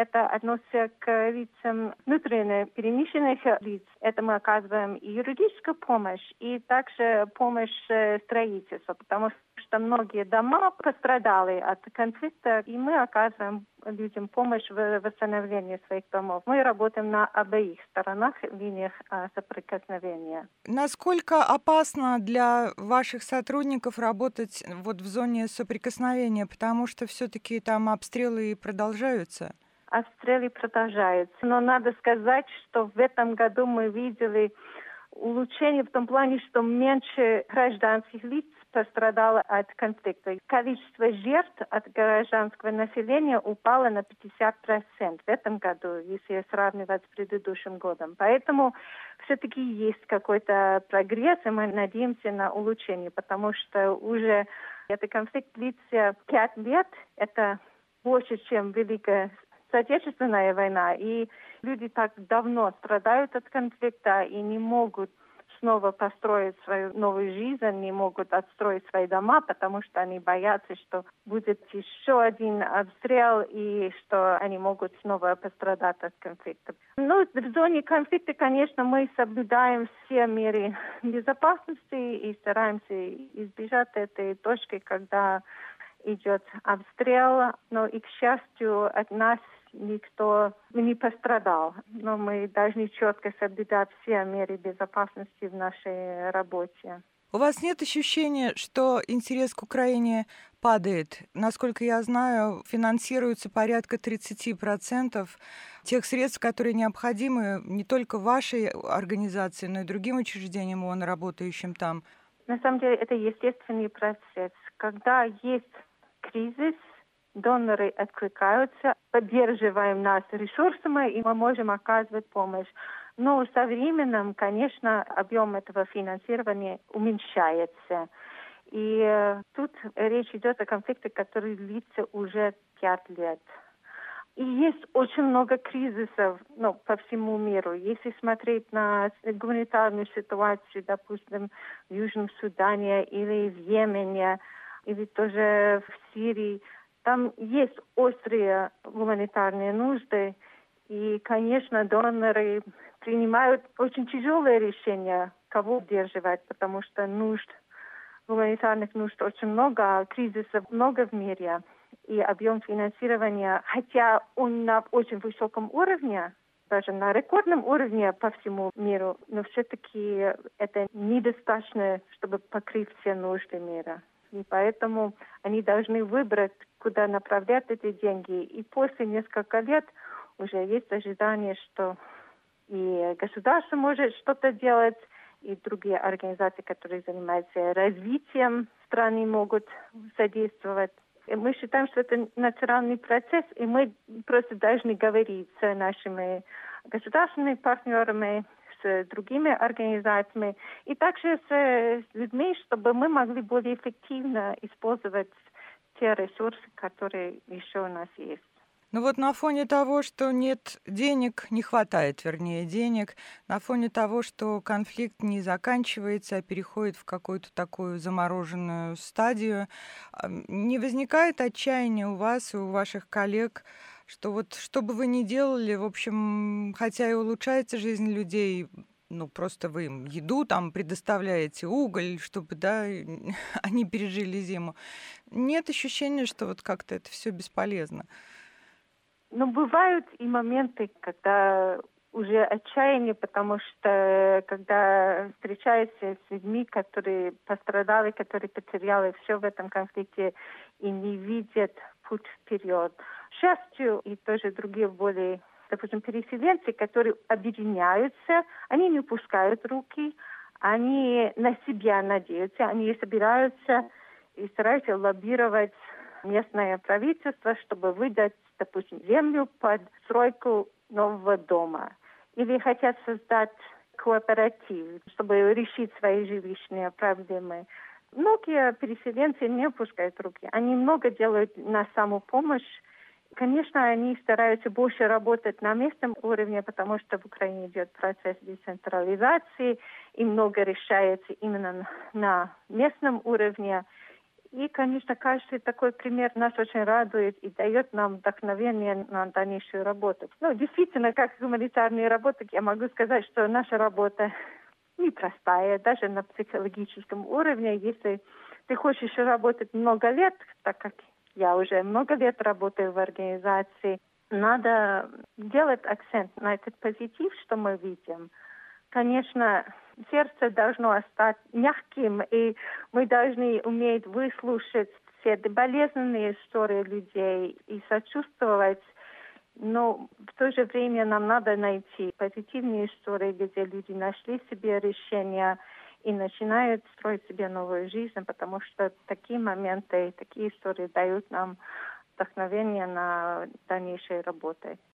это относится к лицам внутренне перемещенных лиц. Это мы оказываем и юридическую помощь, и также помощь строительству, потому что многие дома пострадали от конфликта, и мы оказываем людям помощь в восстановлении своих домов. Мы работаем на обеих сторонах линиях соприкосновения. Насколько опасно для ваших сотрудников работать вот в зоне соприкосновения, потому что все-таки там обстрелы продолжаются? Обстрелы продолжаются. Но надо сказать, что в этом году мы видели улучшение в том плане, что меньше гражданских лиц пострадало от конфликта. Количество жертв от гражданского населения упало на 50% в этом году, если сравнивать с предыдущим годом. Поэтому все-таки есть какой-то прогресс, и мы надеемся на улучшение, потому что уже этот конфликт длится 5 лет. Это больше, чем Великая Отечественная война, и люди так давно страдают от конфликта и не могут снова построить свою новую жизнь, не могут отстроить свои дома, потому что они боятся, что будет еще один обстрел и что они могут снова пострадать от конфликта. Ну, в зоне конфликта, конечно, мы соблюдаем все меры безопасности и стараемся избежать этой точки, когда идет обстрел, но и, к счастью, от нас никто не пострадал. Но мы должны четко соблюдать все меры безопасности в нашей работе. У вас нет ощущения, что интерес к Украине падает? Насколько я знаю, финансируется порядка 30% тех средств, которые необходимы не только вашей организации, но и другим учреждениям ООН, работающим там. На самом деле это естественный процесс. Когда есть кризис, доноры откликаются, поддерживаем нас ресурсами, и мы можем оказывать помощь. Но со временем, конечно, объем этого финансирования уменьшается. И тут речь идет о конфликте, который длится уже 5 лет. И есть очень много кризисов по всему миру. Если смотреть на гуманитарную ситуацию, допустим, в Южном Судане или в Йемене, или тоже в Сирии, там есть острые гуманитарные нужды, и, конечно, доноры принимают очень тяжелые решения, кого удерживать, потому что гуманитарных нужд очень много, а кризисов много в мире. И объем финансирования, хотя он на очень высоком уровне, даже на рекордном уровне по всему миру, но все-таки это недостаточно, чтобы покрыть все нужды мира. И поэтому они должны выбрать, куда направлять эти деньги. И после нескольких лет уже есть ожидание, что и государство может что-то делать, и другие организации, которые занимаются развитием страны, могут содействовать. И мы считаем, что это натуральный процесс, и мы просто должны говорить с нашими государственными партнерами, с другими организациями и также с людьми, чтобы мы могли более эффективно использовать те ресурсы, которые еще у нас есть. Ну вот на фоне того, что нет денег, не хватает, вернее, денег, на фоне того, что конфликт не заканчивается, а переходит в какую-то такую замороженную стадию, не возникает отчаяния у вас и у ваших коллег, что вот что бы вы ни делали, в общем, хотя и улучшается жизнь людей, просто вы им еду там предоставляете, уголь, чтобы, да, они пережили зиму. Нет ощущения, что вот как-то это все бесполезно? Бывают и моменты, когда уже отчаяние, потому что когда встречаешься с людьми, которые пострадали, которые потеряли все в этом конфликте и не видят путь вперед. К счастью, и тоже другие более, допустим, переселенцы, которые объединяются, они не упускают руки, они на себя надеются, они собираются и стараются лоббировать местное правительство, чтобы выдать, допустим, землю под стройку нового дома. Или хотят создать кооператив, чтобы решить свои жилищные проблемы. Многие переселенцы не опускают руки. Они много делают на самопомощь. Конечно, они стараются больше работать на местном уровне, потому что в Украине идет процесс децентрализации, и много решается именно на местном уровне. И, конечно, каждый такой пример нас очень радует и дает нам вдохновение на дальнейшую работу. Ну, действительно, как гуманитарный работник, я могу сказать, что наша работа непростая, даже на психологическом уровне. Если ты хочешь работать много лет, так как я уже много лет работаю в организации, надо делать акцент на этот позитив, что мы видим. Конечно, сердце должно остаться мягким, и мы должны уметь выслушать все болезненные истории людей и сочувствовать. Но в то же время нам надо найти позитивные истории, где люди нашли себе решение и начинают строить себе новую жизнь, потому что такие моменты, такие истории дают нам вдохновение на дальнейшей работе.